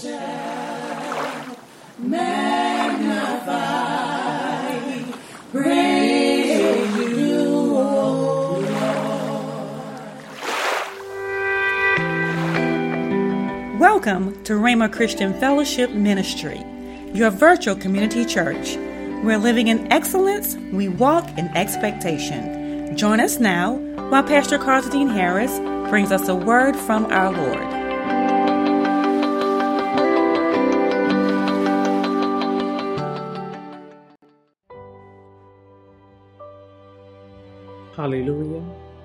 shall magnify, praise you, O Lord. Welcome to Rhema Christian Fellowship Ministry, your virtual community church. We're living in excellence, we walk in expectation. Join us now while Pastor Carlton Harris brings us a word from our Lord. Hallelujah.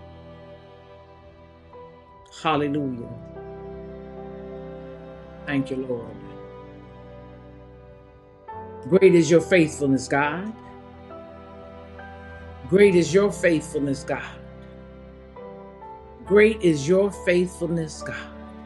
Hallelujah. Thank you, Lord. Great is your faithfulness, God. Great is your faithfulness, God. Great is your faithfulness, God.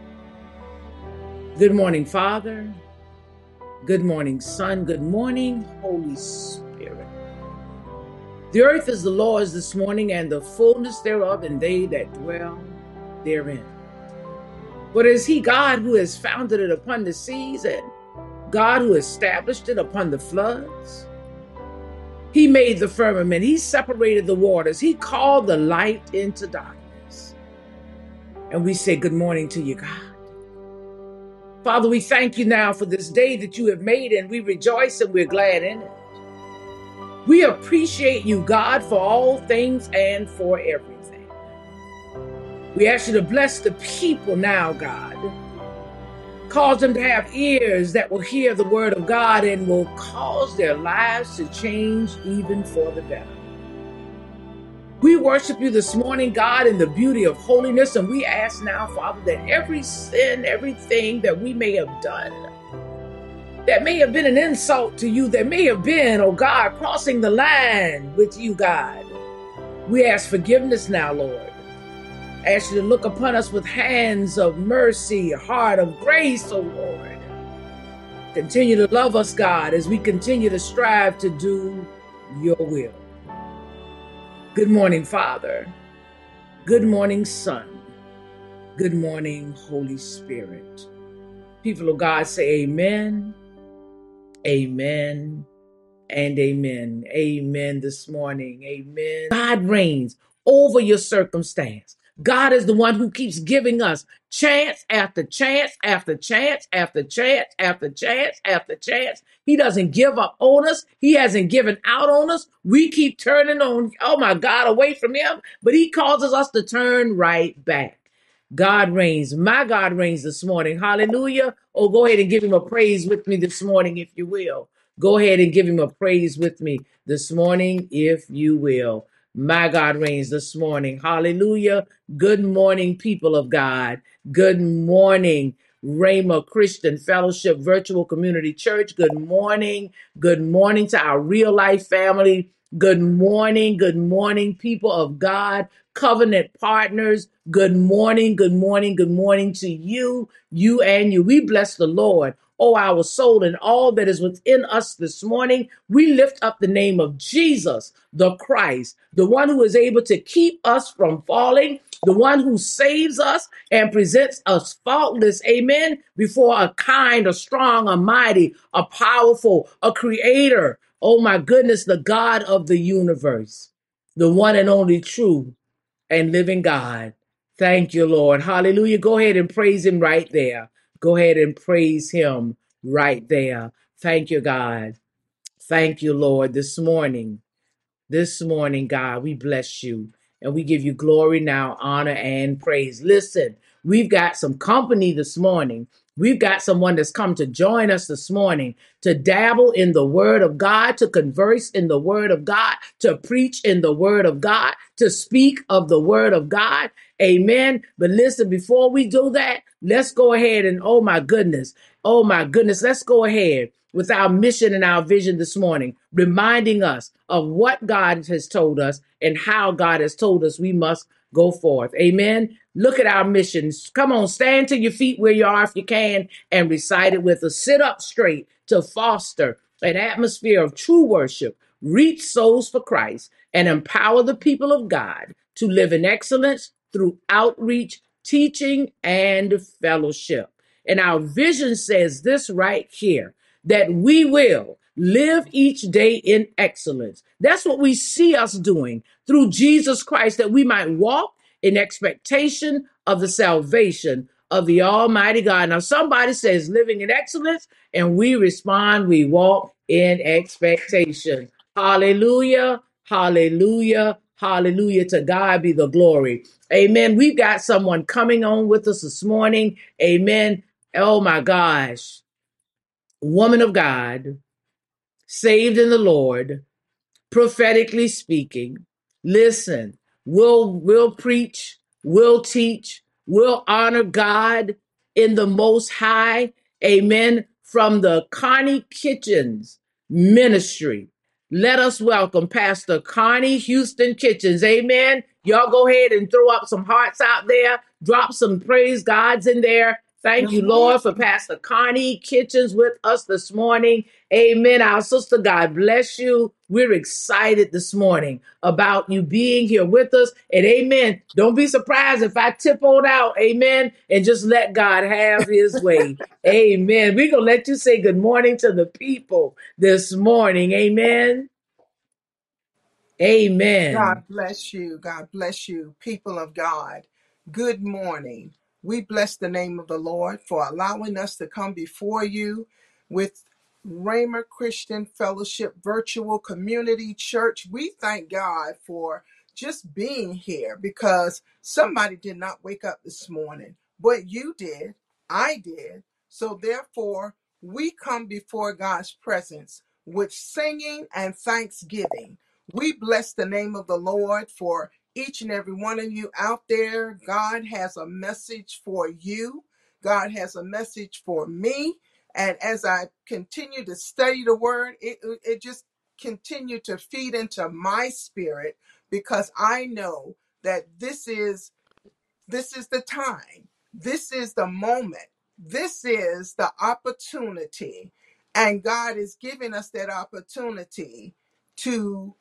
Good morning, Father. Good morning, Son. Good morning, Holy Spirit. The earth is the Lord's this morning, and the fullness thereof, and they that dwell therein. But is He God who has founded it upon the seas, and God who established it upon the floods? He made the firmament. He separated the waters. He called the light into darkness. And we say good morning to you, God. Father, we thank you now for this day that you have made, and we rejoice and we're glad in it. We appreciate you, God, for all things and for everything. We ask you to bless the people now, God. Cause them to have ears that will hear the word of God and will cause their lives to change even for the better. We worship you this morning, God, in the beauty of holiness, and we ask now, Father, that every sin, everything that we may have done, that may have been an insult to you, that may have been, oh God, crossing the line with you, God. We ask forgiveness now, Lord. I ask you to look upon us with hands of mercy, heart of grace, oh Lord. Continue to love us, God, as we continue to strive to do your will. Good morning, Father. Good morning, Son. Good morning, Holy Spirit. People of God say amen, amen, and amen. Amen this morning. Amen. God reigns over your circumstance. God is the one who keeps giving us chance after chance after chance after chance after chance after chance. He doesn't give up on us. He hasn't given out on us. We keep turning on, oh my God, away from him, but he causes us to turn right back. God reigns. My God reigns this morning. Hallelujah. Oh, go ahead and give him a praise with me this morning, if you will. Go ahead and give him a praise with me this morning, if you will. My God reigns this morning. Hallelujah. Good morning, people of God. Good morning, Rhema Christian Fellowship Virtual Community Church. Good morning. Good morning to our real life family. Good morning. Good morning, people of God, covenant partners. Good morning. Good morning. Good morning to you, you and you. We bless the Lord. Oh, our soul and all that is within us this morning, we lift up the name of Jesus, the Christ, the one who is able to keep us from falling, the one who saves us and presents us faultless, amen, before a kind, a strong, a mighty, a powerful, a creator. Oh my goodness, the God of the universe, the one and only true and living God. Thank you, Lord. Hallelujah. Go ahead and praise him right there. Go ahead and praise him right there. Thank you, God. Thank you, Lord. This morning, God, we bless you and we give you glory now, honor, and praise. Listen, we've got some company this morning. We've got someone that's come to join us this morning to dabble in the word of God, to converse in the word of God, to preach in the word of God, to speak of the word of God. Amen. But listen, before we do that, let's go ahead and, oh my goodness, let's go ahead with our mission and our vision this morning, reminding us of what God has told us and how God has told us we must go forth. Amen. Look at our missions. Come on, stand to your feet where you are if you can and recite it with us. Sit up straight to foster an atmosphere of true worship, reach souls for Christ, and empower the people of God to live in excellence through outreach, teaching, and fellowship. And our vision says this right here, that we will live each day in excellence. That's what we see us doing through Jesus Christ, that we might walk in expectation of the salvation of the Almighty God. Now, somebody says living in excellence, and we respond, we walk in expectation. Hallelujah, hallelujah, hallelujah. To God be the glory. Amen. We've got someone coming on with us this morning. Amen. Oh my gosh. Woman of God, saved in the Lord, prophetically speaking. Listen, we'll preach, we'll teach, we'll honor God in the Most High. Amen. From the Connie Kitchens Ministry. Let us welcome Pastor Connie Houston Kitchens. Amen. Y'all go ahead and throw up some hearts out there. Drop some praise Gods in there. Thank Good you, morning. Lord, for Pastor Connie Kitchens with us this morning. Amen. Our sister, God bless you. We're excited this morning about you being here with us. And amen. Don't be surprised if I tip on out. Amen. And just let God have his way. Amen. We're going to let you say good morning to the people this morning. Amen. God Amen. bless you. God bless you, people of God. Good morning. We bless the name of the Lord for allowing us to come before you with Rhema Christian Fellowship Virtual Community Church. We thank God for just being here because somebody did not wake up this morning, but you did. I did. So therefore, we come before God's presence with singing and thanksgiving. We bless the name of the Lord for each and every one of you out there. God has a message for you. God has a message for me. And as I continue to study the word, it just continue to feed into my spirit because I know that this is the time. This is the moment. This is the opportunity. And God is giving us that opportunity to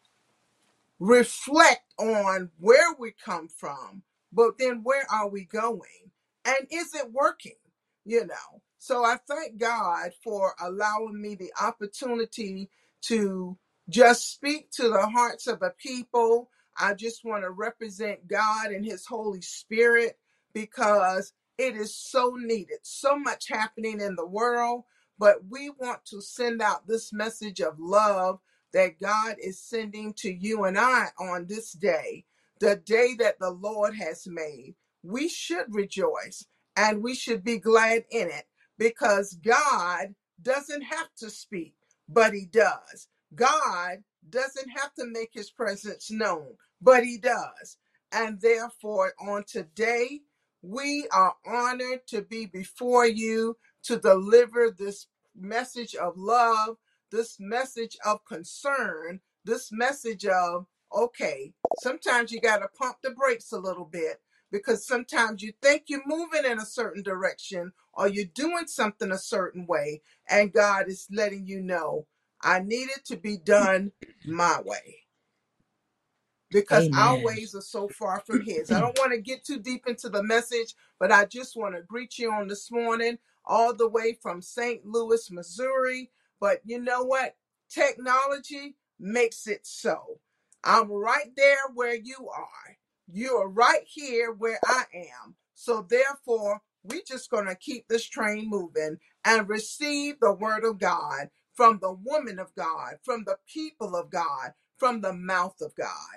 reflect on where we come from, but then where are we going? And is it working? You know. So I thank God for allowing me the opportunity to just speak to the hearts of the people. I just want to represent God and his Holy Spirit because it is so needed. So much happening in the world, but we want to send out this message of love that God is sending to you and I on this day, the day that the Lord has made. We should rejoice and we should be glad in it because God doesn't have to speak, but he does. God doesn't have to make his presence known, but he does. And therefore, on today, we are honored to be before you to deliver this message of love, this message of concern, this message of, okay, sometimes you got to pump the brakes a little bit because sometimes you think you're moving in a certain direction or you're doing something a certain way, and God is letting you know, I need it to be done my way because our Amen. ways are so far from his. I don't want to get too deep into the message, but I just want to greet you on this morning, all the way from St. Louis, Missouri. But you know what? Technology makes it so. I'm right there where you are. You are right here where I am. So therefore, we're just going to keep this train moving and receive the word of God from the woman of God, from the people of God, from the mouth of God.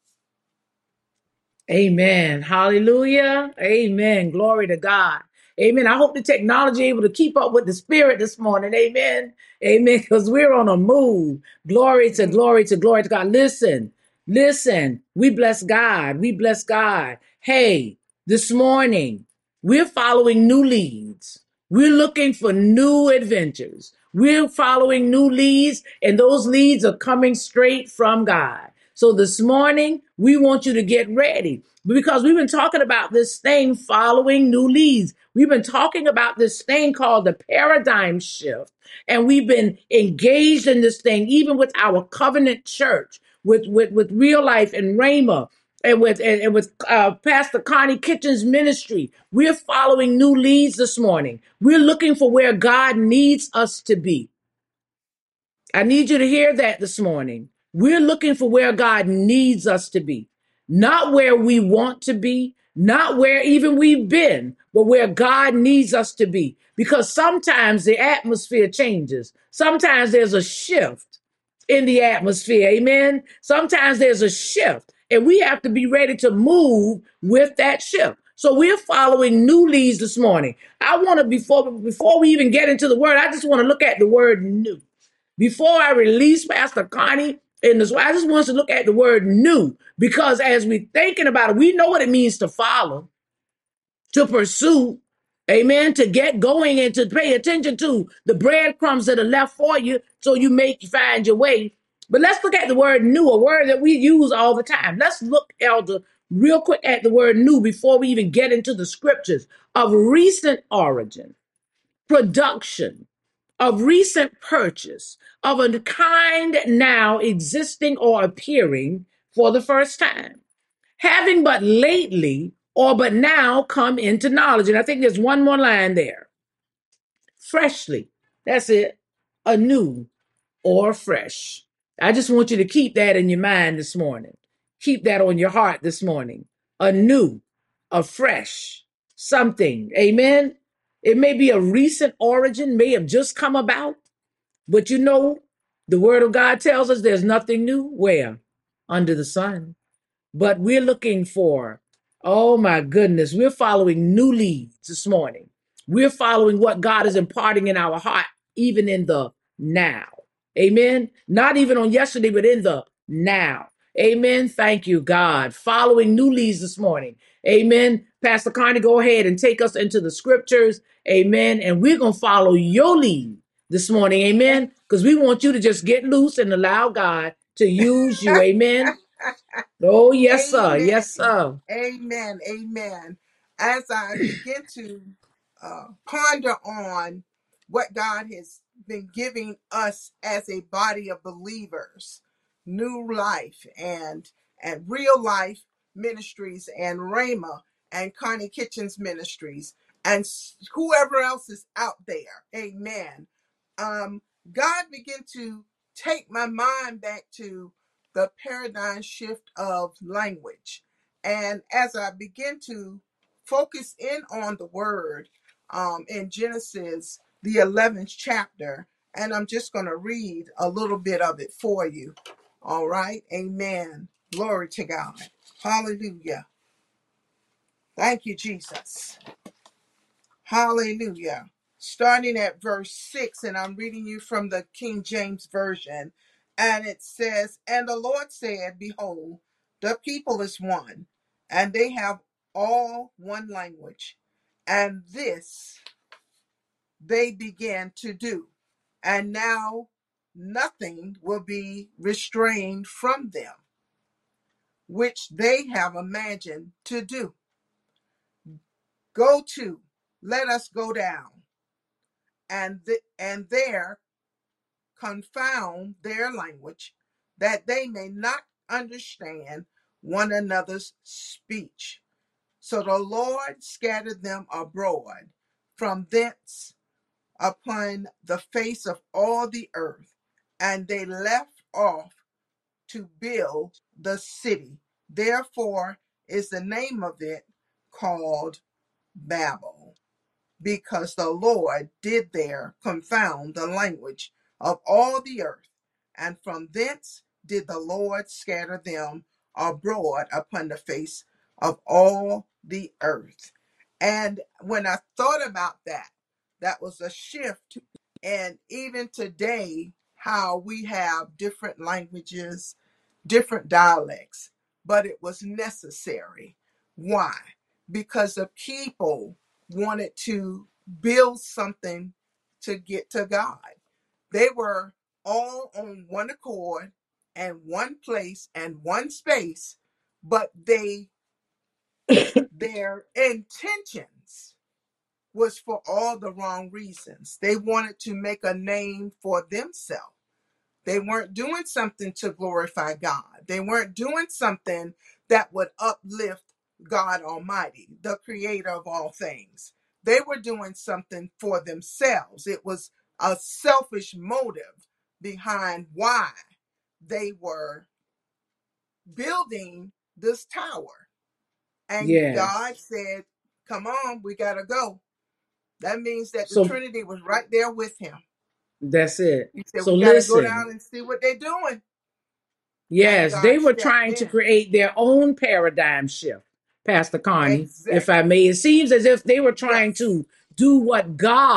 Amen. Hallelujah. Amen. Glory to God. Amen. I hope the technology able to keep up with the spirit this morning. Amen. Amen. Because we're on a move. Glory to glory to glory to God. Listen, listen. We bless God. We bless God. Hey, this morning we're following new leads. We're looking for new adventures. We're following new leads, and those leads are coming straight from God. So this morning, we want you to get ready because we've been talking about this thing following new leads. We've been talking about this thing called the paradigm shift. And we've been engaged in this thing, even with our covenant church, with Real Life and Rhema. and with Pastor Connie Kitchen's ministry. We're following new leads this morning. We're looking for where God needs us to be. I need you to hear that this morning. We're looking for where God needs us to be, not where we want to be, not where even we've been, but where God needs us to be. Because sometimes the atmosphere changes. Sometimes there's a shift in the atmosphere. Amen. Sometimes there's a shift, and we have to be ready to move with that shift. So we're following new leads this morning. I want to, before we even get into the word, I just want to look at the word new. Before I release Pastor Connie in this, I just want us to look at the word new, because as we're thinking about it, we know what it means to follow, to pursue, amen, to get going and to pay attention to the breadcrumbs that are left for you so you find your way. But let's look at the word new, a word that we use all the time. Let's look, Elder, real quick at the word new before we even get into the scriptures. Of recent origin, production, of recent purchase, of a kind now existing or appearing for the first time, having but lately or but now come into knowledge. And I think there's one more line there. Freshly. That's it. Anew or fresh. I just want you to keep that in your mind this morning. Keep that on your heart this morning. Anew, afresh, something. Amen. It may be a recent origin, may have just come about. But you know, the word of God tells us there's nothing new where? Under the sun. But we're looking for, oh my goodness, we're following new leads this morning. We're following what God is imparting in our heart, even in the now. Amen. Not even on yesterday, but in the now. Amen. Thank you, God. Following new leads this morning. Amen. Pastor Connie, go ahead and take us into the scriptures. Amen. And we're going to follow your lead this morning. Amen. Because we want you to just get loose and allow God to use you. Amen. Oh, yes, sir. Amen. Yes, sir. Amen. Amen. As I begin to ponder on what God has been giving us as a body of believers, New Life and Real Life Ministries and Rhema and Connie Kitchens Ministries and whoever else is out there. Amen. God began to take my mind back to the paradigm shift of language. And as I begin to focus in on the word in Genesis, the 11th chapter, and I'm just going to read a little bit of it for you. All right. Amen. Glory to God. Hallelujah. Thank you, Jesus. Hallelujah. Starting at verse 6, and I'm reading you from the King James Version. And it says, And the Lord said, Behold, the people is one, and they have all one language. And this they began to do. And now nothing will be restrained from them, which they have imagined to do. Go to, let us go down, and there confound their language, that they may not understand one another's speech. So the Lord scattered them abroad from thence upon the face of all the earth, and they left off to build the city. Therefore is the name of it called Babel, because the Lord did there confound the language of all the earth, and from thence did the Lord scatter them abroad upon the face of all the earth. And when I thought about that, that was a shift. And even today, how we have different languages, different dialects, but it was necessary. Why? Because the people wanted to build something to get to God. They were all on one accord and one place and one space, but their intentions was for all the wrong reasons. They wanted to make a name for themselves. They weren't doing something to glorify God. They weren't doing something that would uplift God Almighty, the creator of all things. They were doing something for themselves. It was a selfish motive behind why they were building this tower. And Yes. God said, come on, we got to go. That means that the So Trinity was right there with him. that's it. He said, So we got to go listen. down and see what they're doing. And Yes, they God were stepped trying to in. create their own paradigm shift, Pastor Connie, if I Exactly. may. It seems as if they were trying Yes. to do what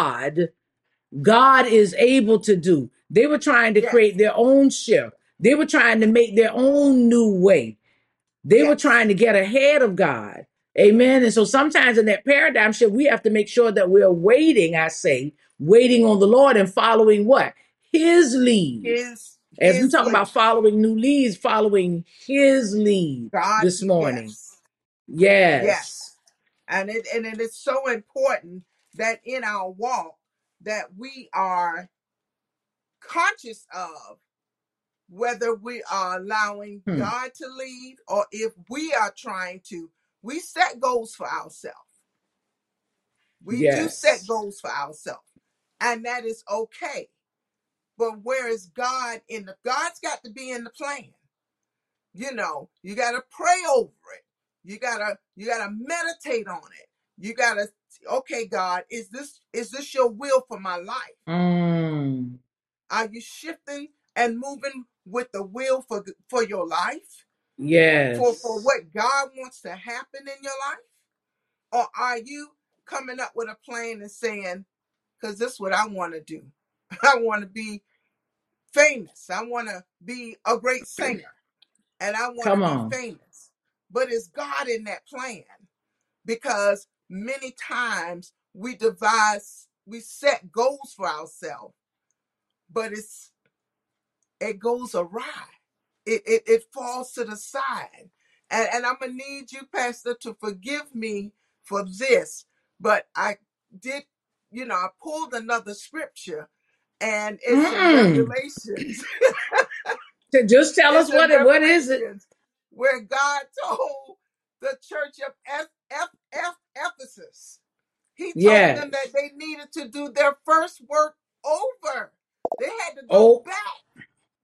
God is able to do. They were trying to Yes. create their own shift. They were trying to make their own new way. They were Yes. trying to get ahead of God. Amen. And so sometimes in that paradigm shift, we have to make sure that we're waiting, I say, waiting on the Lord and following what? His lead. As we His talk lead. about following new leads, following his lead God, this morning. yes. Yes. Yes. And it is so important that in our walk that we are conscious of whether we are allowing Hmm. God to lead or if we are trying to. We set goals for ourselves. We do set Yes. goals for ourselves, and that is okay. But where is God in the? God's got to be in the plan. You know, you got to pray over it. You gotta meditate on it. You gotta, okay, God, is this your will for my life? Mm. Are you shifting and moving with the will for your life? For Yes. what God wants to happen in your life? Or are you coming up with a plan and saying, because this is what I want to do. I want to be famous. I want to be a great singer. And I want to Come be on. famous. But is God in that plan? Because many times we set goals for ourselves, but it goes awry. It falls to the side. And I'm gonna need you, Pastor, to forgive me for this. But I did, I pulled another scripture, and it's in Mm-mm. Revelations. Just tell us It's in what is it? Revelations where God told the church of Ephesus. He told them Yes. that they needed to do their first work over. They had to go Oh, back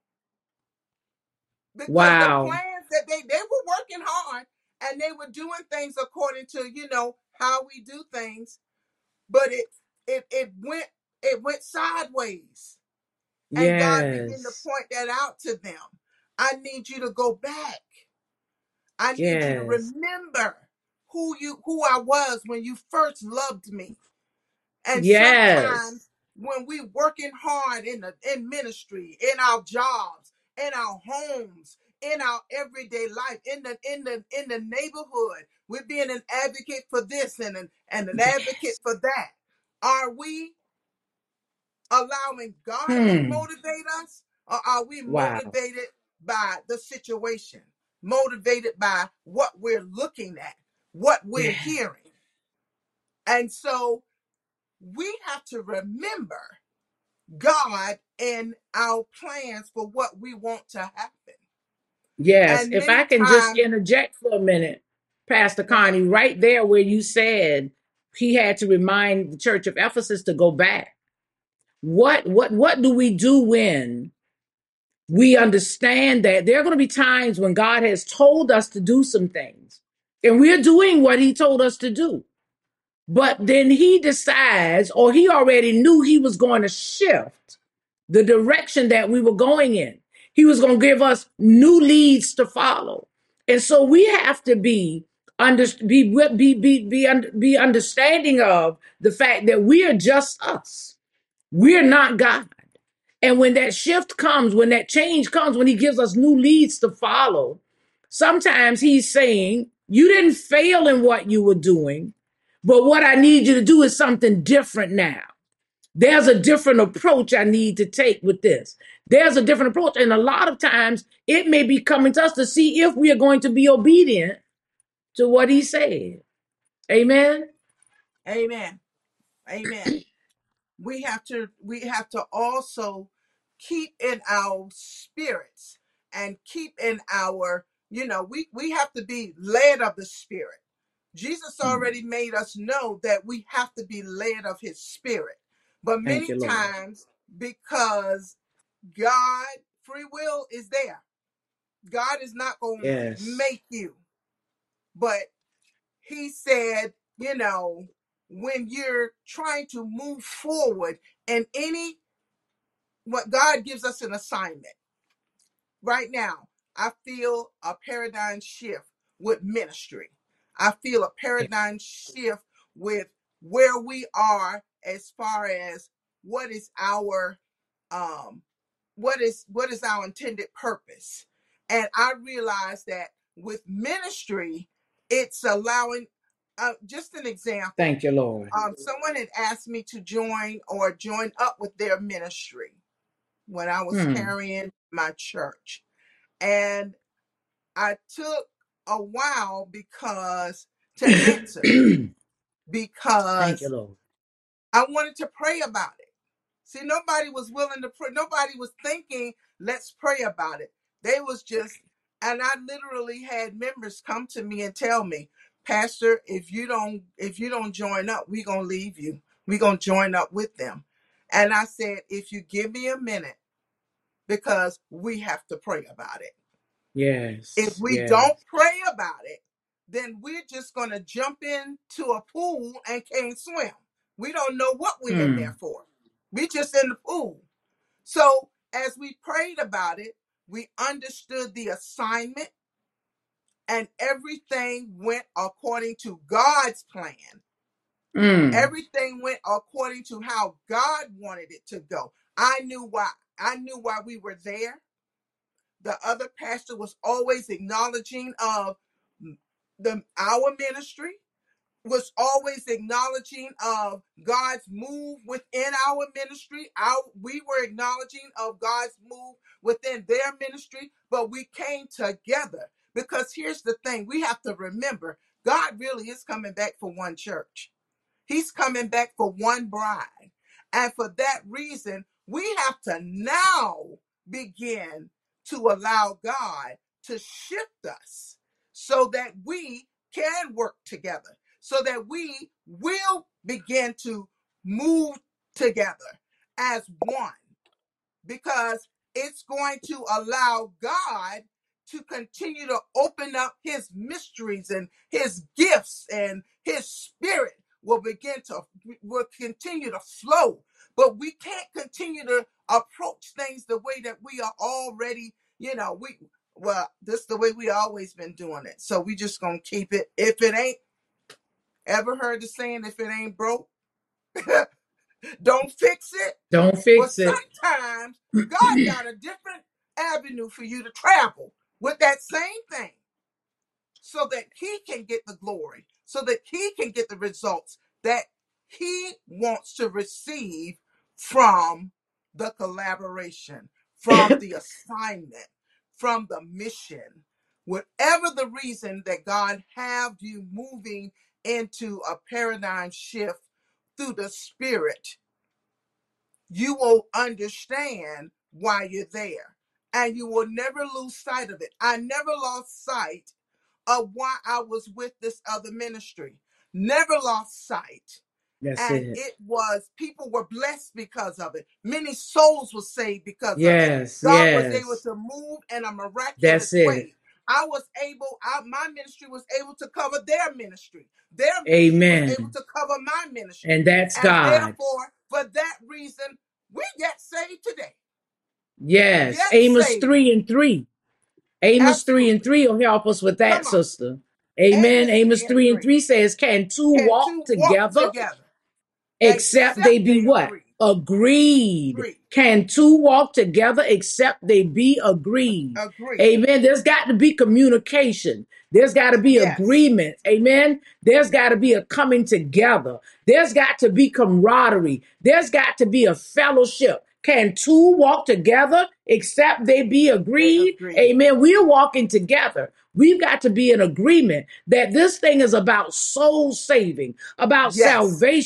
because the wow. plans that they were working hard and they were doing things according to how we do things, but it went sideways, and God began to Yes. point that out to them. I need you to go back. I need you to Yes. remember who I was when you first loved me. And Yes. sometimes when we working hard in ministry, in our jobs, in our homes, in our everyday life, in the neighborhood, we're being an advocate for this and an advocate Yes. for that. Are we allowing God to Hmm. motivate us, or are we Wow. motivated by the situation, motivated by what we're looking at, what we're Yeah. hearing? And so we have to remember God and our plans for what we want to happen. Yes. And If I many can just times, interject for a minute, Pastor go ahead. Connie, right there where you said he had to remind the church of Ephesus to go back. What do we do when we understand that there are going to be times when God has told us to do some things and we're doing what he told us to do? But then he decides, or he already knew he was going to shift the direction that we were going in. He was going to give us new leads to follow. And so we have to be understanding of the fact that we are just us. We're not God. And when that shift comes, when that change comes, when he gives us new leads to follow, sometimes he's saying, you didn't fail in what you were doing, but what I need you to do is something different now. There's a different approach I need to take with this. There's a different approach. And a lot of times it may be coming to us to see if we are going to be obedient to what he said. Amen. Amen. Amen. We have to also keep in our spirits and keep in our, we have to be led of the Spirit. Jesus already made us know that we have to be led of his Spirit. But Thank many you, Lord. times, because God, free will is there. God is not going to Yes. make you. But he said, when you're trying to move forward in what God gives us an assignment. Right now, I feel a paradigm shift with ministry. I feel a paradigm shift with where we are as far as what is our what is our intended purpose. And I realize that with ministry, it's allowing just an example. Thank you, Lord. Someone had asked me to join up with their ministry when I was carrying my church. And I took a while to answer Thank because you, Lord. I wanted to pray about it. See, nobody was willing to pray. Nobody was thinking, let's pray about it. They was just, and I literally had members come to me and tell me, Pastor, if you don't join up, we're going to leave you. We're going to join up with them. And I said, if you give me a minute, because we have to pray about it. Yes. If we don't pray about it, then we're just going to jump into a pool and can't swim. We don't know what we're in there for. We're just in the pool. So as we prayed about it, we understood the assignment and everything went according to God's plan. Everything went according to how God wanted it to go. I knew why. I knew why we were there. The other pastor was always acknowledging of our ministry, was always acknowledging of God's move within our ministry. We were acknowledging of God's move within their ministry, but we came together because here's the thing. We have to remember, God really is coming back for one church. He's coming back for one bride. And for that reason, we have to now begin to allow God to shift us so that we can work together, so that we will begin to move together as one, because it's going to allow God to continue to open up his mysteries and his gifts, and his Spirit will continue to flow. But we can't continue to approach things the way that we are already, this is the way we always been doing it. So we just gonna keep it. If it ain't, ever heard the saying, if it ain't broke, don't fix it. Don't fix it. Sometimes God got a different avenue for you to travel with that same thing, so that he can get the glory, so that he can get the results that he wants to receive from the collaboration, from the assignment, from the mission. Whatever the reason that God have you moving into a paradigm shift through the Spirit, you will understand why you're there. And you will never lose sight of it. I never lost sight of why I was with this other ministry. Never lost sight. It was, people were blessed because of it. Many souls were saved because of it. God was able to move in a miraculous way. My ministry was able to cover their ministry. Their ministry was able to cover my ministry. And that's God. Therefore, for that reason, we get saved today. Yes. Amos 3:3. Amos 3:3 will help us with that, sister. Amen. Amos 3:3 says, can two walk together except they be what? Agreed. Can two walk together except they be agreed? Amen. There's got to be communication. There's got to be agreement. Amen. There's got to be a coming together. There's got to be camaraderie. There's got to be a fellowship. Can two walk together except they be agreed? Amen. We're walking together. We've got to be in agreement that this thing is about soul saving, about salvation.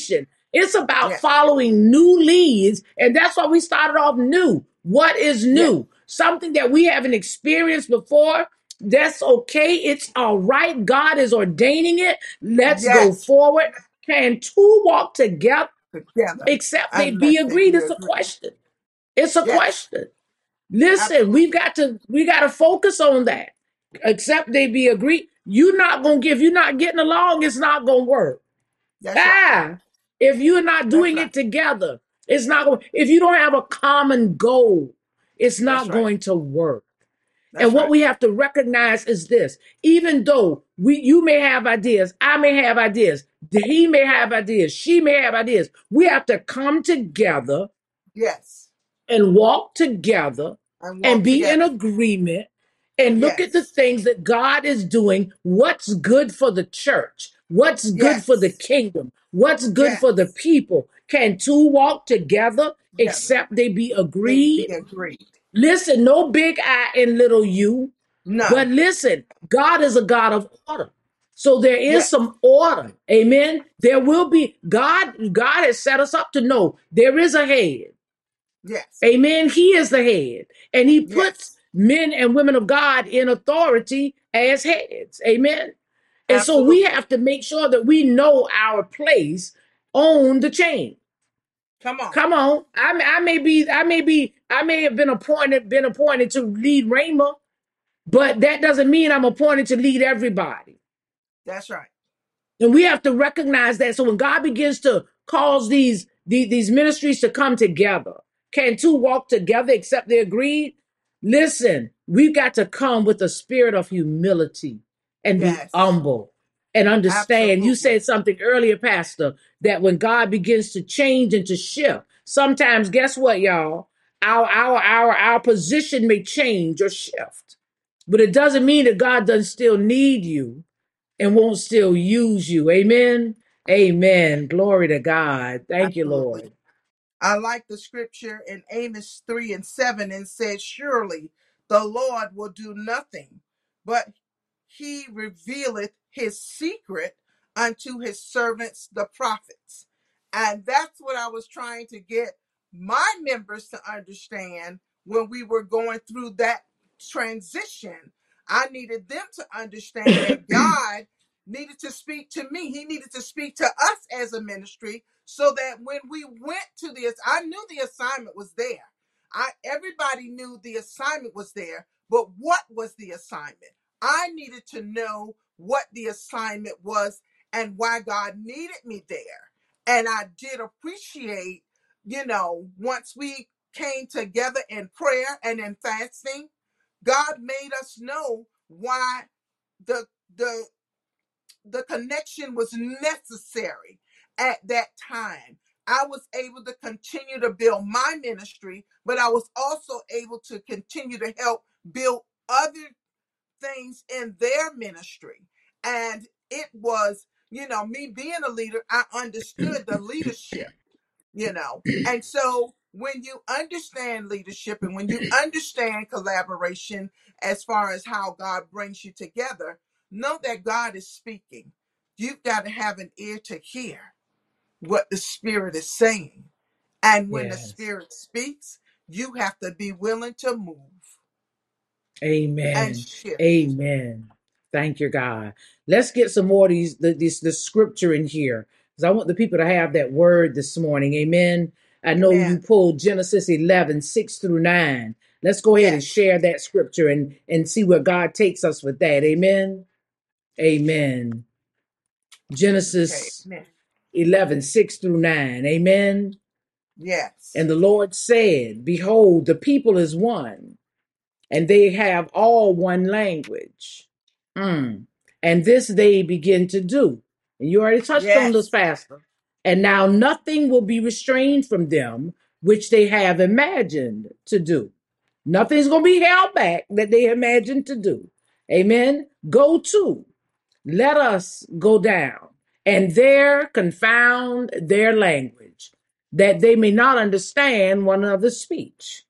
It's about Yes. following new leads. And that's why we started off new. What is Yes. new? Something that we haven't experienced before. That's okay. It's all right. God is ordaining it. Let's go Yes. forward. Can two walk together Together. except they be Unless they agreed? be It's a agreed. question. It's a Yes. question. Listen, Absolutely. we got to focus on that. Except they be agreed. You're not gonna give. You're not getting along. It's not gonna work. That's right. If you're not That's doing right. it together, it's not going. If you don't have a common goal, it's That's not right. going to work. And That's what right. we have to recognize is this: even though you may have ideas, I may have ideas, he may have ideas, she may have ideas, we have to come together Yes. and walk together And and walk be in together. agreement and look at the Yes. things that God is doing, what's good for the church, what's good for the Yes. kingdom, what's good for the Yes. people. Can two walk together Together. except they be They be agreed? agreed. Listen, no big I and little you, but None. listen, God is a God of order. So there is Yes. some order. Amen. There will be God has set us up to know there is a head. Yes. Amen. He is the head, and he puts Yes. men and women of God in authority as heads. Amen. And so we Absolutely. have to make sure that we know our place on the chain. Come on. Come on. I may have been appointed to lead Rhema, but that doesn't mean I'm appointed to lead everybody. That's right. And we have to recognize that. So when God begins to cause these ministries to come together, can two walk together except they agreed? Listen, we've got to come with a spirit of humility and be Yes. humble and understand. You Absolutely. said something earlier, Pastor, that when God begins to change and to shift, sometimes guess what, y'all? Our position may change or shift. But it doesn't mean that God doesn't still need you and won't still use you. Amen. Amen. Glory to God. Thank you, Absolutely. Lord. I like the scripture in Amos 3 and 7 and says, surely the Lord will do nothing, but he revealeth his secret unto his servants, the prophets. And that's what I was trying to get my members to understand when we were going through that transition. I needed them to understand that God needed to speak to me. He needed to speak to us as a ministry so that when we went to this, I knew the assignment was there. Everybody knew the assignment was there, but what was the assignment? I needed to know what the assignment was and why God needed me there. And I did appreciate, once we came together in prayer and in fasting, God made us know why the the the connection was necessary at that time. I was able to continue to build my ministry, but I was also able to continue to help build other things in their ministry. And it was, me being a leader, I understood the leadership. And so when you understand leadership and when you understand collaboration as far as how God brings you together, know that God is speaking. You've got to have an ear to hear what the Spirit is saying. And when the Yes. Spirit speaks, you have to be willing to move and Amen. shift. Amen. Thank you, God. Let's get some more of the scripture in here because I want the people to have that word this morning. Amen. I know you Amen. pulled Genesis 11:6-9. Let's go ahead and Yes. share that scripture and see where God takes us with that. Amen. Amen. Okay. Genesis Amen. 11:6-9. Amen. Yes. And the Lord said, behold, the people is one, and they have all one language. And this they begin to do. And you already touched on this, Yes. Pastor. And now nothing will be restrained from them, which they have imagined to do. Nothing's going to be held back that they imagined to do. Amen. Go to, let us go down, and there confound their language, that they may not understand one another's speech.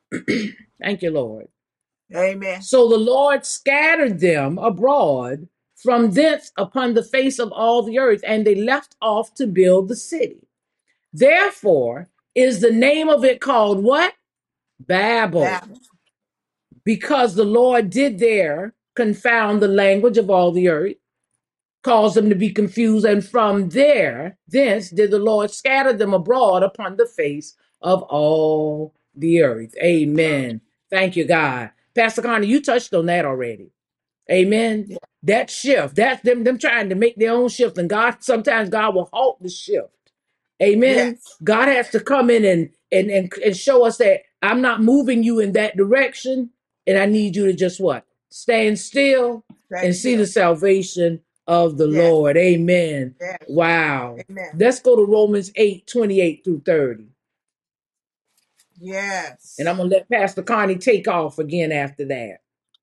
Thank you, Lord. Amen. So the Lord scattered them abroad from thence upon the face of all the earth, and they left off to build the city. Therefore is the name of it called what? Babel, Babel. because the Lord did there confound the language of all the earth, caused them to be confused, and from thence did the Lord scatter them abroad upon the face of all the earth. Amen. Thank you, God. Pastor Connie, you touched on that already. Amen. Yeah. That shift, that's them trying to make their own shift. And God, sometimes God will halt the shift. Amen. Yes. God has to come in and show us that I'm not moving you in that direction. And I need you to just what? Stand still Stand and see the still. salvation of the Yes. Lord. Amen. Yes. Wow. Amen. Let's go to Romans 8:28 through 30. And I'm Yes. going to let Pastor Connie take off again after that.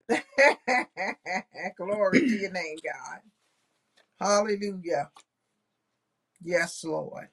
Glory to your name, God. Hallelujah. Yes, Lord.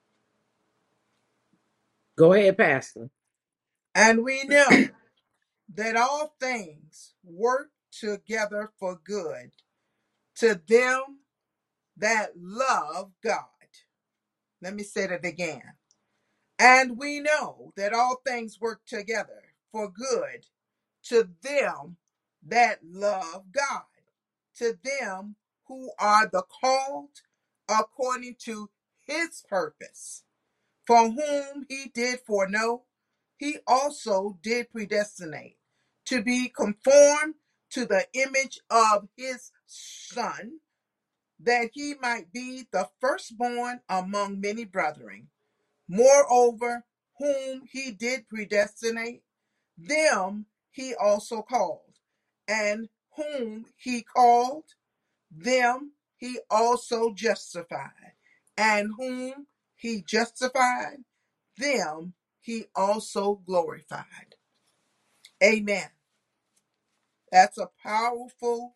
Go ahead, Pastor. And we know that all things work together for good to them that love God. Let me say that again. And we know that all things work together for good to them that love God, to them who are the called according to his purpose. For whom he did foreknow, he also did predestinate to be conformed to the image of his Son, that he might be the firstborn among many brethren. Moreover, whom he did predestinate, them he also called. And whom he called, them he also justified. And whom he justified, them he also glorified. Amen. That's a powerful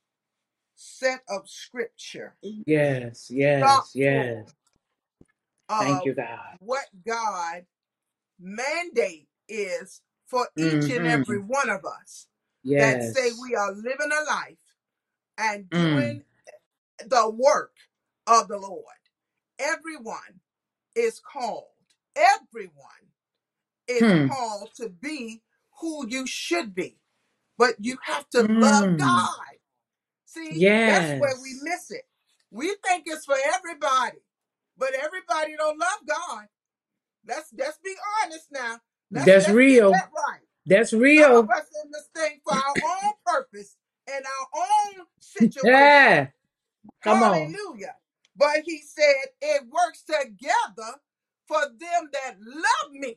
set of scripture, Yes, chock yes, yes. full Thank of you, God. what God mandate is for each and Mm-hmm. every one of us that say Yes. we are living a life and Mm. doing the work of the Lord. Everyone is called. Everyone is Hmm. called to be who you should be. But you have to love Mm. God. See, that's where we Yes. miss it. We think it's for everybody, but everybody don't love God. Let's be honest now. That's Let's get real. that right. That's Some of real. us in this thing for our own purpose and our own situation. Yeah. Come on. Hallelujah. But he said it works together for them that love me.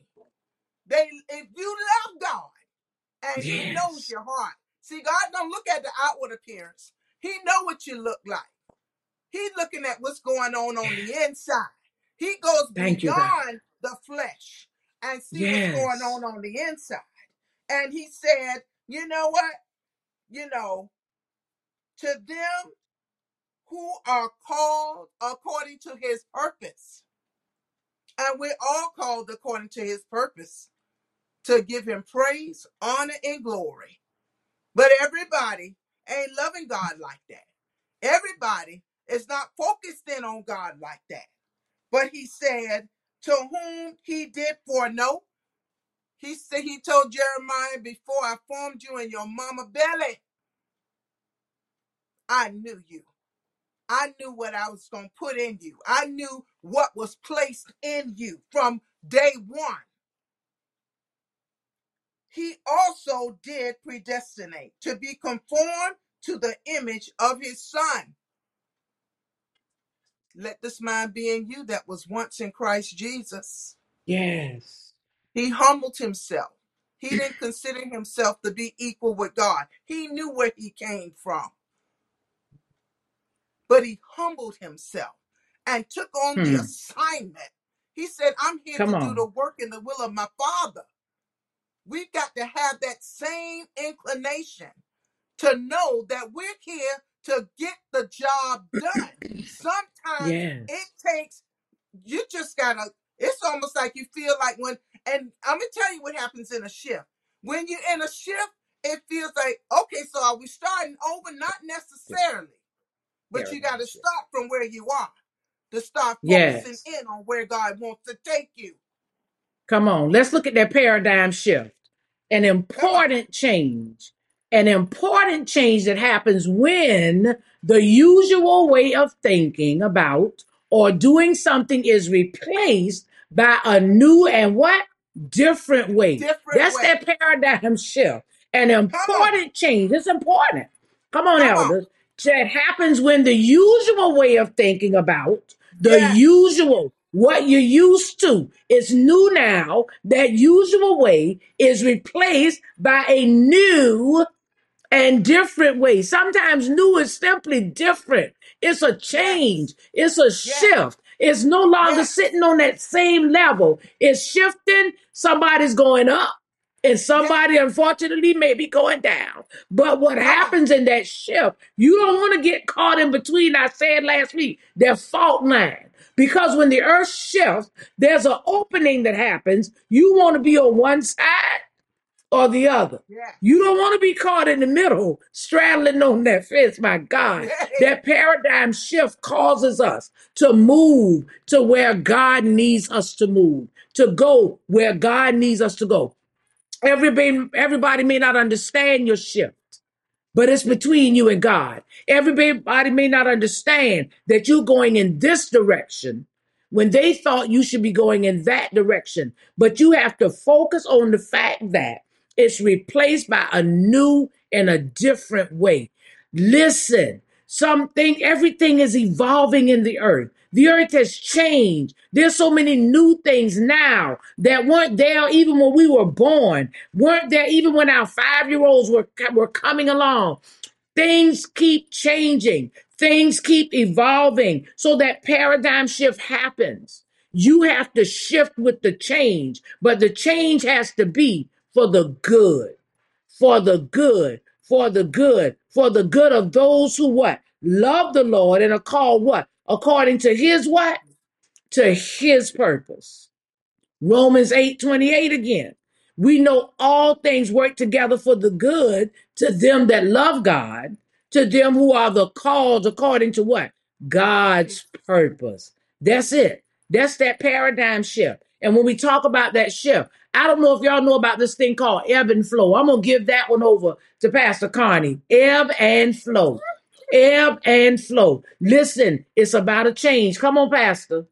If you love God and he knows Yes. your heart. See, God don't look at the outward appearance. He know what you look like. He's looking at what's going on the inside. He goes Thank you, God. beyond the flesh and see what's going Yes. on the inside. And he said, you know what? You know, to them who are called according to his purpose. And we're all called according to his purpose to give him praise, honor, and glory. But everybody ain't loving God like that. Everybody is not focused in on God like that. But he said, to whom he did foreknow, he said, he told Jeremiah, before I formed you in your mama belly, I knew you. I knew what I was going to put in you. I knew what was placed in you from day one. He also did predestinate to be conformed to the image of his Son. Let this mind be in you that was once in Christ Jesus. Yes. He humbled himself. He didn't consider himself to be equal with God. He knew where he came from. But he humbled himself and took on the Hmm. assignment. He said, I'm here Come to do the on. work in the will of my Father. We've got to have that same inclination to know that we're here to get the job done. Sometimes it Yes. takes, you just gotta, it's almost like you feel like when, and I'm gonna tell you what happens in a shift. When you're in a shift, it feels like, okay, so are we starting over? Not necessarily. But you got paradigm to shift. start from where you are to start focusing Yes. in on where God wants to take you. Come on. Let's look at that paradigm shift. An Come on. important change. An important change that happens when the usual way of thinking about or doing something is replaced by a new and what? Different way. Different That's way. that paradigm shift. An Come on. important change. It's important. Come on, Come on. elders. That happens when the usual way of thinking about the Yes. usual, what you're used to, is new now. That usual way is replaced by a new and different way. Sometimes new is simply different. It's a Yes. change. It's a Yes. shift. It's no longer Yes. sitting on that same level. It's shifting. Somebody's going up and Yes. somebody, unfortunately, may be going down. But what Come on. happens in that shift, you don't want to get caught in between. I said last week, that fault line. Because when the earth shifts, there's an opening that happens. You want to be on one side or the other. Yes. You don't want to be caught in the middle, straddling on that fence. My God, Hey. that paradigm shift causes us to move to where God needs us to move, to go where God needs us to go. Everybody may not understand your shift, but it's between you and God. Everybody may not understand that you're going in this direction when they thought you should be going in that direction. But you have to focus on the fact that it's replaced by a new and a different way. Listen, everything is evolving in the earth. The earth has changed. There's so many new things now that weren't there even when we were born, weren't there even when our 5-year-olds were coming along. Things keep changing. Things keep evolving. So that paradigm shift happens. You have to shift with the change, but the change has to be for the good, for the good, for the good, for the good of those who what? Love the Lord and are called what? According to his what? To his purpose. Romans 8:28 again. We know all things work together for the good to them that love God, to them who are the called according to what? God's purpose. That's it. That's that paradigm shift. And when we talk about that shift, I don't know if y'all know about this thing called ebb and flow. I'm going to give that one over to Pastor Connie. Ebb and flow. Ebb and flow. Listen, it's about a change. Come on, Pastor.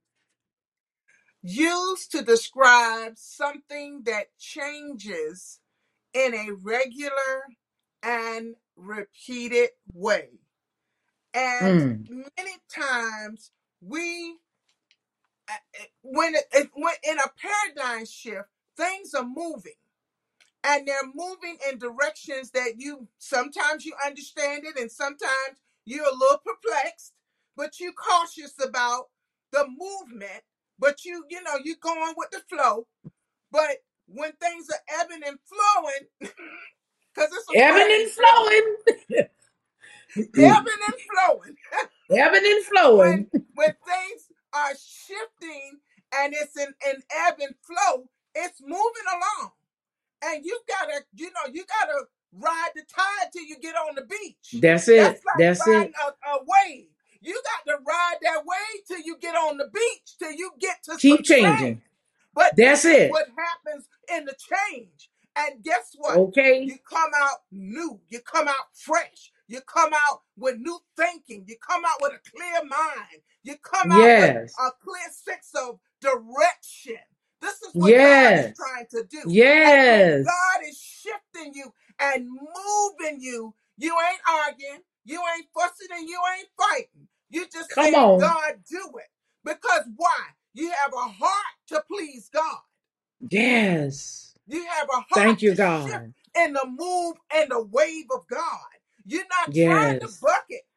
Used to describe something that changes in a regular and repeated way. And Mm. many times we, when in a paradigm shift, things are moving. And they're moving in directions that you sometimes you understand it and sometimes you're a little perplexed, but you cautious about the movement, but you going with the flow. But when things are ebbing and flowing, because it's a Ebbing and phrase, flowing. ebbing and flowing. Ebbing and when flowing. when things are shifting and it's in ebb and flow, it's moving along. And you gotta ride the tide till you get on the beach. That's That's it. like That's riding it. a wave. You got to ride that wave till you get on the beach, till you get to some Keep sand. changing. But That's this is it. what happens in the change. And guess what? Okay. You come out new. You come out fresh. You come out with new thinking. You come out with a clear mind. You come out with Yes. a clear sense of direction. This is what God is Yes. trying to do. And when Yes. God is shifting you and moving you, you ain't arguing, you ain't fussing, and you ain't fighting. You just Come saying, on. God, do it. Because why? You have a heart to please God. Yes. You have a heart Thank you, to shift God. in the move and the wave of God. You're not trying to Yes. buck it.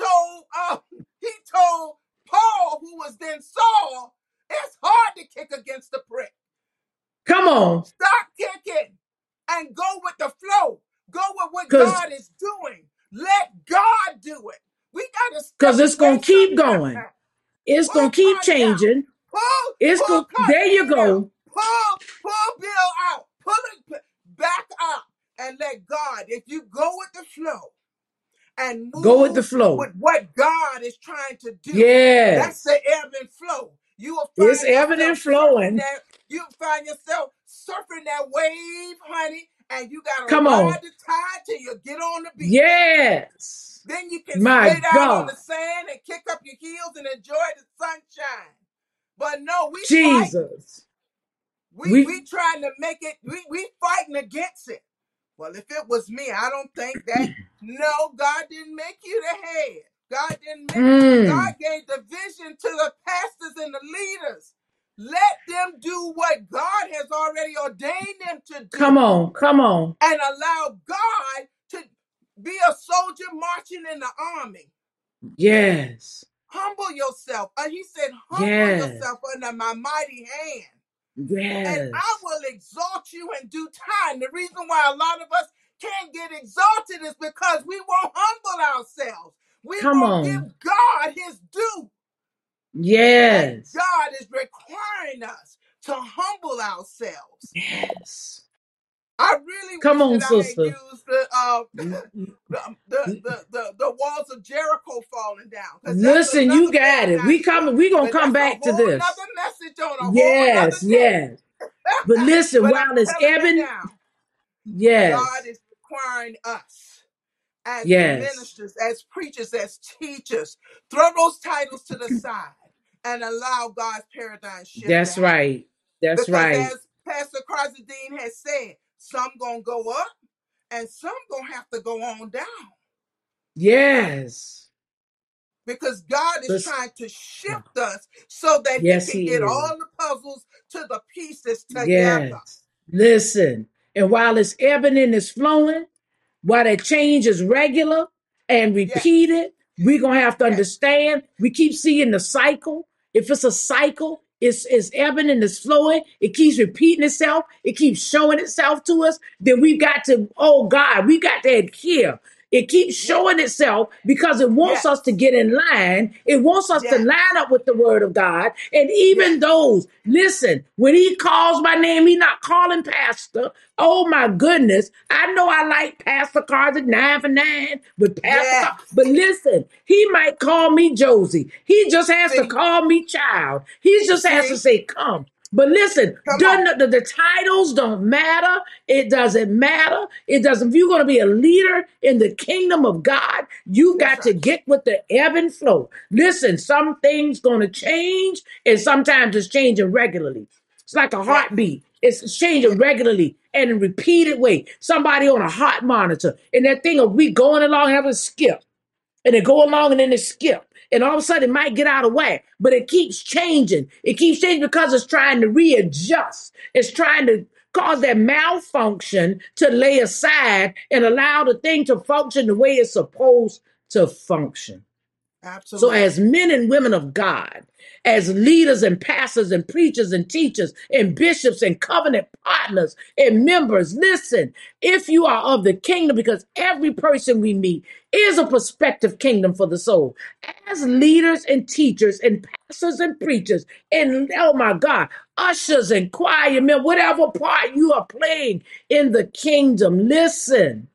He told Paul, who was then Saul, it's hard to kick against the prick. Come on. Stop kicking and go with the flow. Go with what Because God is doing. Let God do it. We got to step it's away going to keep going. sometimes. It's going Pull to keep Connie out. changing. Pull There you Carlene out. go. Pull Bill out. Pull it back up and let God. If you go with the flow and Go with the move flow. with what God is trying to do. That's Yes. the ebb and flow. You will It's find evident yourself surfing flowing. that. You find yourself surfing that wave, honey, and you gotta Come on. ride the tide till you get on the beach. Yes. Then you can My lay down on God. the sand and kick up your heels and enjoy the sunshine. But no, we fighting. Jesus. We trying to make it. We fighting against it. Well, if it was me, I don't think that. No, God didn't make you the head. God didn't make. God Mm, gave the vision to the pastors and the leaders. Let them do what God has already ordained them to come do, on. Come on. and allow God to be a soldier marching in the army. Yes. Humble yourself. He said, humble Yes. yourself under my mighty hand, and I Yes. will exalt you in due time. The reason why a lot of us can't get exalted is because we won't humble ourselves. We Come won't give on. God his due. And Yes. God is requiring us to humble ourselves. Yes. I really Come wish on, that I had sister. used the walls of Jericho falling down, because that's Listen, you another got it. paradigm shift. We gonna But come that's a back to whole this. nother message on a whole Yes, nother day. yes. But listen, But I'm while it's telling you ebbing, now, God yes, is requiring us as yes. ministers, as preachers, as teachers, throw those titles to the side and allow God's paradigm shift to That's happen. right. That's Because right. as Pastor Carzadine has said, some gonna go up and some gonna have to go on down. Yes. Because God is Let's, trying to shift us so that he yes, can he get is. all the puzzles to the pieces together. Yes. Listen. And while it's ebbing and it's flowing, while that change is regular and Yes, repeated, we're going to have to yes, understand. We keep seeing the cycle. If it's a cycle, it's ebbing and it's flowing. It keeps repeating itself. It keeps showing itself to us. Then we've got to, oh God, we got to adhere. It keeps yes, showing itself because it wants us to yes, get in line. It wants us to yes, line up with the word of God. And even yes. those, listen, when he calls my name, he's not calling pastor. Oh my goodness. I know I like Pastor Carter 9 for 9 with Pastor Yes. Carter, but listen, he might call me Josie. He just has to See, call me child. He just has to see, say, come. But listen, come on. the titles don't matter. It doesn't matter. It doesn't. If you're going to be a leader in the kingdom of God, you That's got to right. get with the ebb and flow. Listen, some things going to change, and sometimes it's changing regularly. It's like a Yes, heartbeat. It's changing yes, regularly and in a repeated way. Somebody on a heart monitor, and that thing will be going along, have a skip and it go along and then it skip. And all of a sudden it might get out of whack, but it keeps changing. It keeps changing because it's trying to readjust. It's trying to cause that malfunction to lay aside and allow the thing to function the way it's supposed to function. So, as absolutely. men and women of God, as leaders and pastors and preachers and teachers and bishops and covenant partners and members, listen, if you are of the kingdom, because every person we meet is a prospective kingdom for the soul, as leaders and teachers and pastors and preachers and, oh my God, ushers and choir men, whatever part you are playing in the kingdom, listen.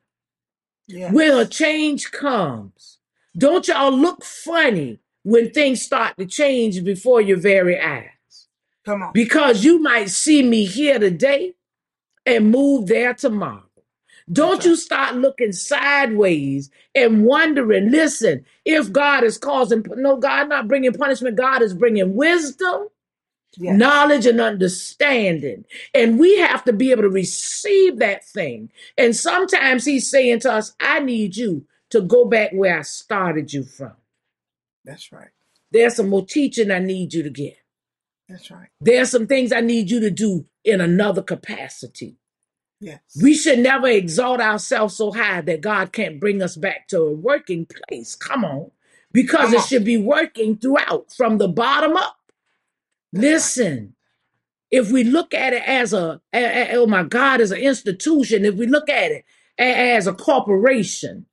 When a Yes. change comes, don't y'all look funny when things start to change before your very eyes. Come on. Because you might see me here today and move there tomorrow. That's Don't right. you start looking sideways and wondering, listen, if God is causing, no, God not bringing punishment, God is bringing wisdom, Yes. knowledge and understanding. And we have to be able to receive that thing. And sometimes he's saying to us, I need you to go back where I started you from. That's right. There's some more teaching I need you to get. That's right. There's some things I need you to do in another capacity. Yes. We should never exalt ourselves so high that God can't bring us back to a working place. Come on. Because Come it on. should be working throughout from the bottom up. That's right. Listen. If we look at it as oh my God, as an institution, if we look at it as a corporation,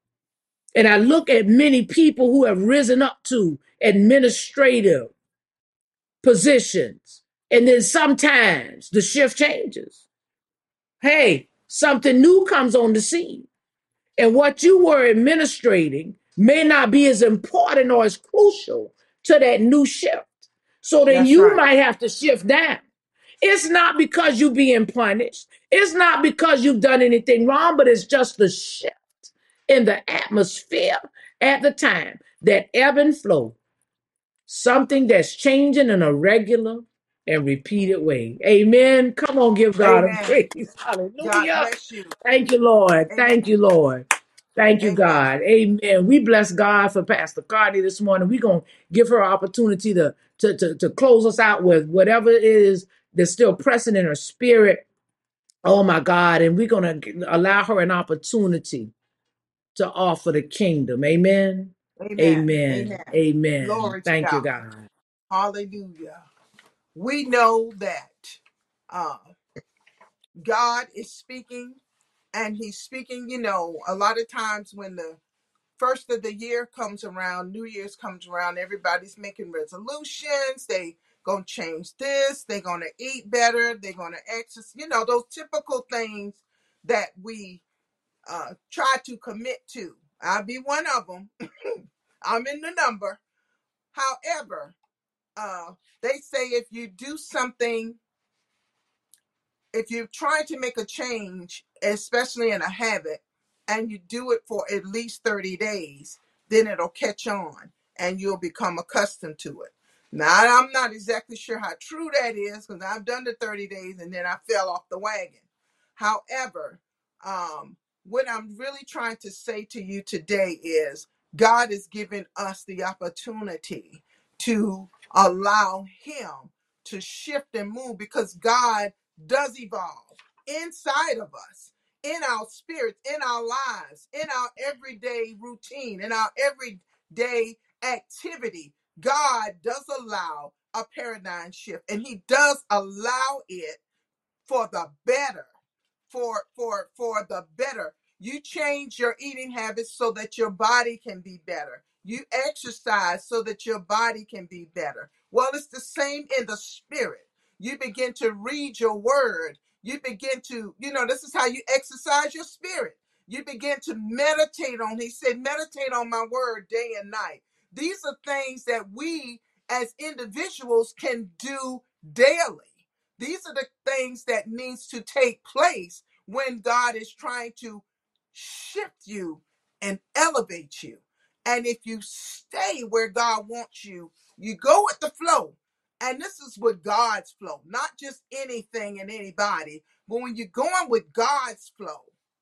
and I look at many people who have risen up to administrative positions, and then sometimes the shift changes. Hey, something new comes on the scene. And what you were administrating may not be as important or as crucial to that new shift. So then That's you right. might have to shift down. It's not because you're being punished. It's not because you've done anything wrong, but it's just the shift in the atmosphere at the time, that ebb and flow, something that's changing in a regular and repeated way. Amen. Come on, give God a Amen. praise. God Hallelujah. bless you. Thank you, Lord. Amen. Thank you, Lord. Thank you, Amen. God. Amen. We bless God for Pastor Cardi this morning. We're going to give her an opportunity to close us out with whatever it is that's still pressing in her spirit. Oh, my God. And we're going to allow her an opportunity to offer the kingdom. Amen. Amen. Amen. Amen. Amen. Glory to Thank you, God. God. Hallelujah. We know that uh, God is speaking, and He's speaking. A lot of times when the first of the year comes around, New Year's comes around, everybody's making resolutions. They gonna change this. They're gonna eat better. They're gonna exercise. Those typical things that we try to commit to. I'll be one of them. I'm in the number. However, uh, they say if you do something, if you're trying to make a change, especially in a habit, and you do it for at least 30 days, then it'll catch on and you'll become accustomed to it. Now, I'm not exactly sure how true that is, because I've done the 30 days and then I fell off the wagon. However, what I'm really trying to say to you today is God is giving us the opportunity to allow Him to shift and move, because God does evolve inside of us, in our spirits, in our lives, in our everyday routine, in our everyday activity. God does allow a paradigm shift, and He does allow it for the better. For the better. You change your eating habits so that your body can be better. You exercise so that your body can be better. Well, it's the same in the spirit. You begin to read your word. You begin to, this is how you exercise your spirit. You begin to meditate on. He said, meditate on my word day and night. These are things that we as individuals can do daily. These are the things that needs to take place when God is trying to shift you and elevate you. And if you stay where God wants you, you go with the flow. And this is with God's flow, not just anything and anybody. But when you're going with God's flow,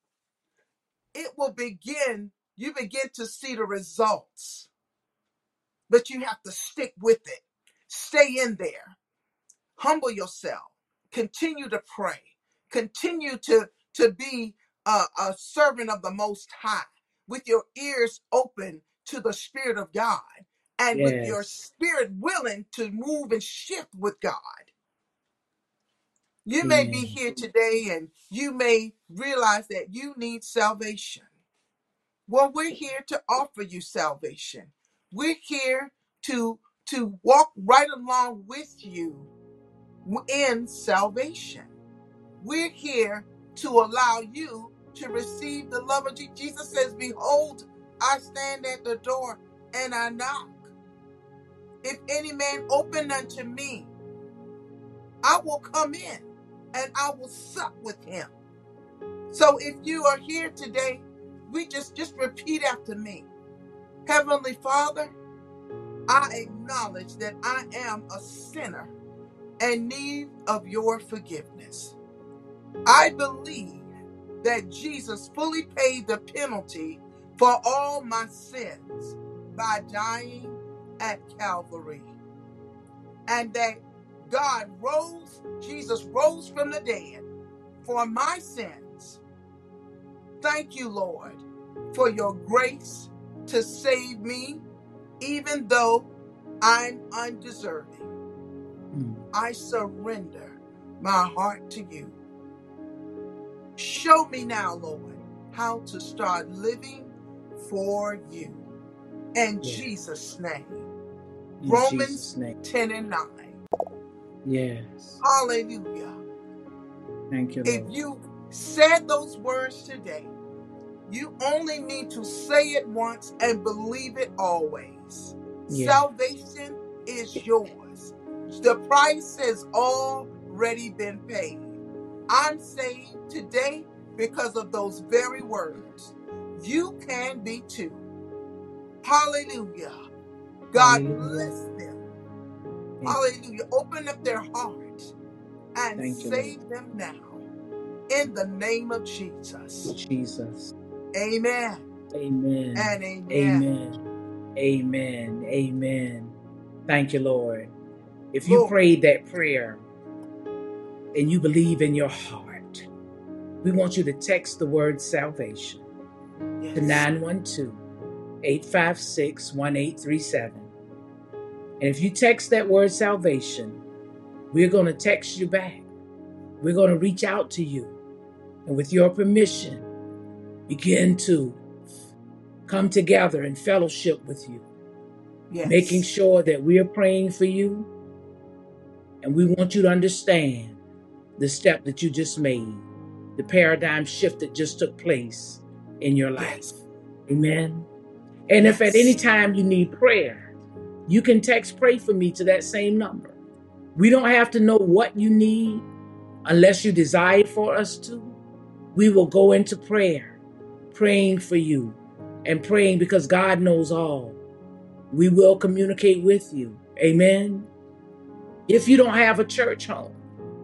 you begin to see the results. But you have to stick with it. Stay in there. Humble yourself. Continue to pray. Continue to be a servant of the Most High, with your ears open to the Spirit of God, and with your Yes. spirit willing to move and shift with God. You may be Amen. here today and you may realize that you need salvation. Well, we're here to offer you salvation. We're here to walk right along with you in salvation. We're here to allow you to receive the love of Jesus. Jesus says, behold, I stand at the door and I knock. If any man open unto me, I will come in and I will sup with him. So if you are here today, we just repeat after me. Heavenly Father, I acknowledge that I am a sinner and need of your forgiveness. I believe that Jesus fully paid the penalty for all my sins by dying at Calvary, and that Jesus rose from the dead for my sins. Thank you, Lord, for your grace to save me, even though I'm undeserving. I surrender my heart to you. Show me now, Lord, how to start living for you. In Yes. Jesus' name. In Romans Jesus' name. 10:9. Yes. Hallelujah. Thank you, If Lord. you said those words today, You only need to say it once and believe it always. Yeah. Salvation is yours. The price has already been paid. I'm saved today because of those very words. You can be too. Hallelujah. God Hallelujah. bless them. Thank you. Hallelujah. Open up their hearts and Thank you, save Lord. them now. In the name of Jesus. Jesus. Amen Amen. and amen. Amen. Amen. Amen. Thank you, Lord. If you Lord. prayed that prayer and you believe in your heart, we want you to text the word salvation to Yes. 912-856-1837. And if you text that word salvation, we're going to text you back. We're going to reach out to you. And with your permission, begin to come together in fellowship with you. Yes. Making sure that we are praying for you. And we want you to understand the step that you just made, the paradigm shift that just took place in your life. Yes. Amen. And if at Yes. any time you need prayer, you can text pray for me to that same number. We don't have to know what you need unless you desire for us to. We will go into prayer, praying for you and praying because God knows all. We will communicate with you. Amen. If you don't have a church home,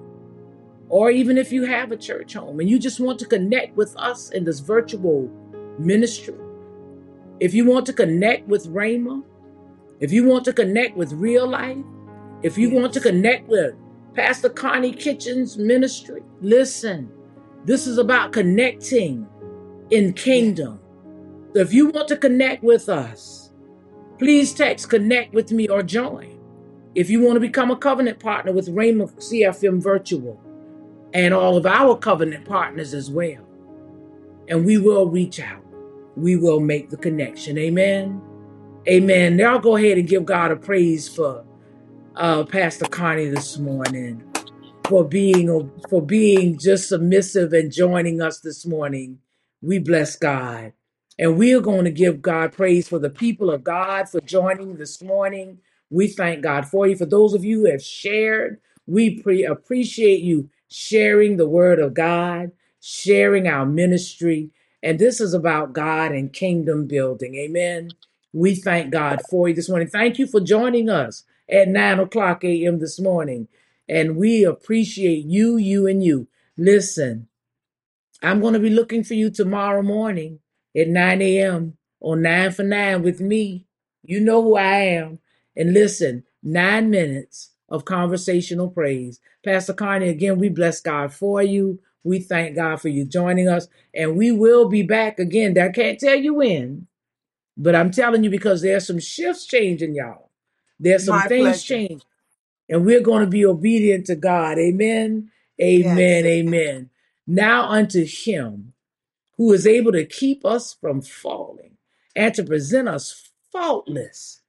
or even if you have a church home and you just want to connect with us in this virtual ministry, if you want to connect with Rhema, if you want to connect with Real Life, if you want to connect with Pastor Connie Kitchen's ministry, listen, this is about connecting in kingdom. So if you want to connect with us, please text connect with me or join. If you want to become a covenant partner with Rhema CFM Virtual and all of our covenant partners as well, and we will reach out. We will make the connection. Amen. Amen. Now I'll go ahead and give God a praise for Pastor Connie this morning for being just submissive and joining us this morning. We bless God. And we are going to give God praise for the people of God for joining this morning. We thank God for you. For those of you who have shared, we appreciate you sharing the word of God, sharing our ministry. And this is about God and kingdom building. Amen. We thank God for you this morning. Thank you for joining us at 9:00 a.m. this morning. And we appreciate you, and you. Listen, I'm going to be looking for you tomorrow morning at 9 a.m. on 9 for 9 with me. You know who I am. And listen, 9 minutes of conversational praise. Pastor Connie, again, we bless God for you. We thank God for you joining us. And we will be back again. I can't tell you when, but I'm telling you because there's some shifts changing, y'all. There's some My things pleasure. changing. And we're going to be obedient to God. Amen. Amen. Yes. Amen. Now unto him who is able to keep us from falling and to present us faultless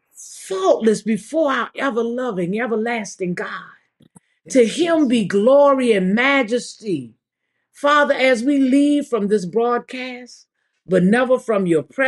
before our ever-loving, everlasting God. To Yes. him be glory and majesty. Father, as we leave from this broadcast, but never from your presence,